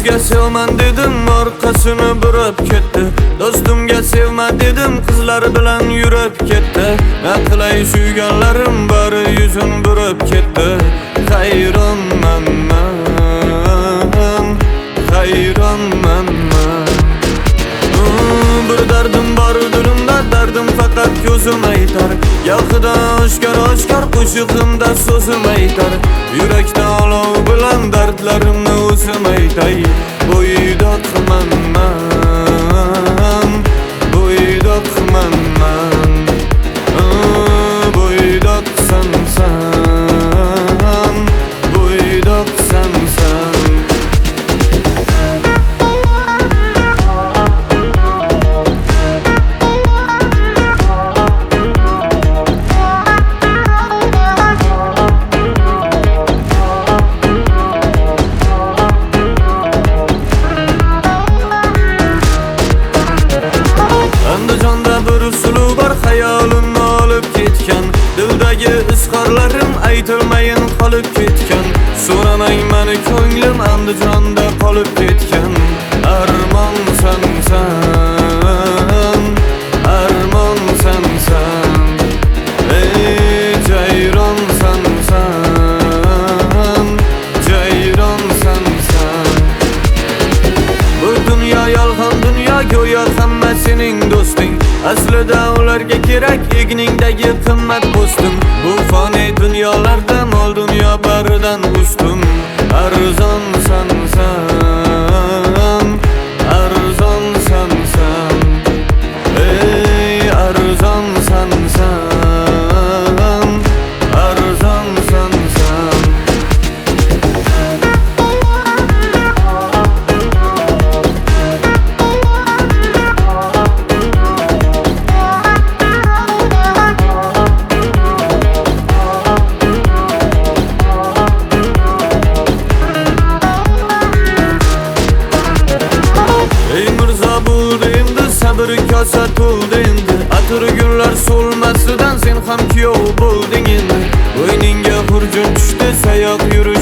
Sizga sevman dedim, orqasini burib ketdi. Do'stimga sevma dedim, qizlar bilan yurib ketdi. Na qilay suyganlarim bari yuzin burib ketdi. Hayronman men, hayronman men. Bir dardim bor dilimda, dardim faqat ko'zim aytar. Yo'qida oshkor qo'shig'imda so'zim aytar. Yurakda olov bilan dardlarimni o'zim aytay. Bo'ydoqman men, bo'ydoqman men. Bo'ydoqsan sen, bo'ydoqsan sen. Andijonda bir suluv bor, hayolimni olib ketgan. Dildagi izhorlarim aytilmayin qolib ketgan. So'ramang meni ko'nglim Andijonda qolib ketgan. Armon sensan, armon sensan. Ey jayron sensan, jayron sensan. Bu dunyo yolg'on dunyo, go'yo hamma sening do'sting. Aslida ularga kerak egningdagi qimmat po'stim. Bu foniy dunyolarda mol dunyo baridan ustun. Arzon sensan, arzon sensan. Ey arzon sensan, arzon sensan. Bir kosa to'ldi endi. Atir gullar so'lmasidan sen ham kuyov bo'lding endi. Bo'yningga xurjun tushdi, sayoq yurish